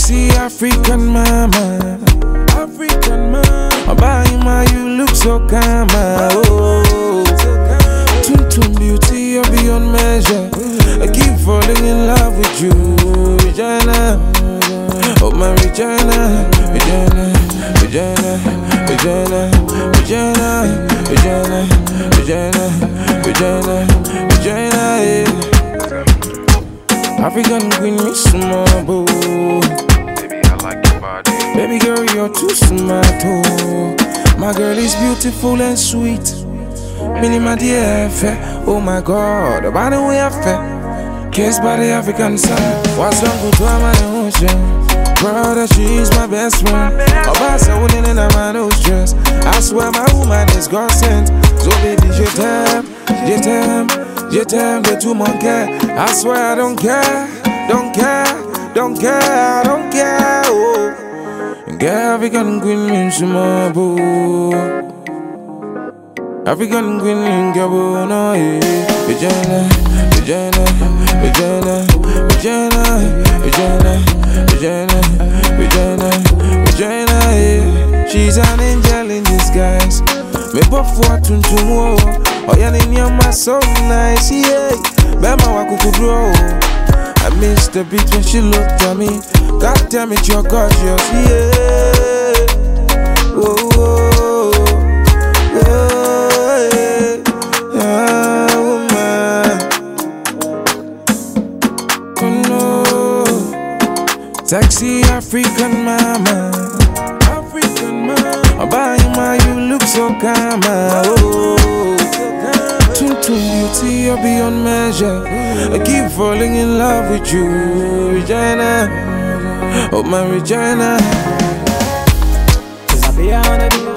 Sexy African mama, African mama. Obaima, you look so calm. Oh, Tum beauty, you're beyond measure. I keep falling in love with you, Regina. Oh my Regina, Regina, Regina, Regina, Regina, Regina, Regina, Regina, Regina, yeah. African queen, you small boo. Baby, I like your body. Baby girl, you're too smart, oh. My girl is beautiful and sweet. Mini my dear, oh my God, about the way I feel. Kissed by the African sun. What's wrong with my ocean? Proud that she is my best friend. About so winning in my no stress. I swear my woman is God sent. So baby, je t'aime, de tout mon cœur. I swear I don't care, don't care, don't care, don't care. Oh, girl, African queen, you small boo. African queen, girl, no, yeah. Regina, Regina, Regina, Regina, Regina, Regina, Regina, Regina, yeah. She's an angel in disguise. Me buff what to know. Oh, yeah, my so nice, yeah. Bema wakukudro. I missed the beat when she looked at me. God damn it, you're gorgeous, yeah. Oh, oh, yeah, woman. Oh no, sexy African mama, African mama. Obaima, you look so calm. Oh, Tum beauty, you're beyond measure. I keep falling in love with you, Regina. Oh my Regina. 'Cause I be on it.